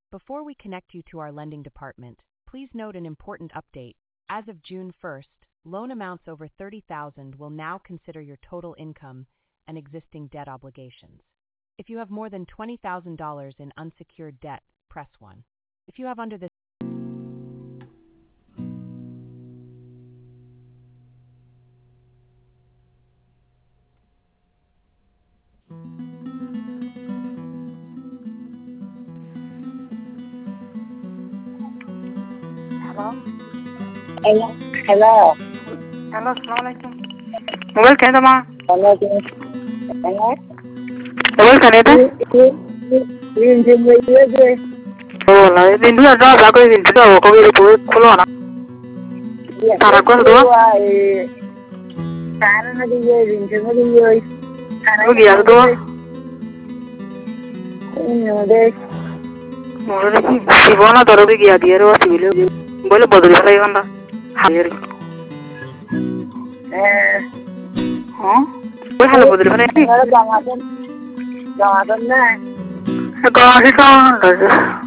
Before we connect you to our lending department, please note an important update. As of June 1st, loan amounts over $30,000 will now consider your total income and existing debt obligations. If you have more than $20,000 in unsecured debt, press 1. If you have under this Hello. Hello. Hello, assalamualaikum. Mobile kaya tama? Hello. Hello. Mobile kaya ta? Rin trên người dưới. Oh, lah. Ini dua dah aku ini dua kau ini pun kalau nak. Tarak kau tu? Tarak nak dia rin trên người. Kau dia tu? Ini deh. Mula ni si bona taruh dia dia tu si boleh boleh bodol saya kan dah. Hari. Huh? Boleh halau bodol saya ni? Jangan jangan. Jangan na. Kau ni kau dah.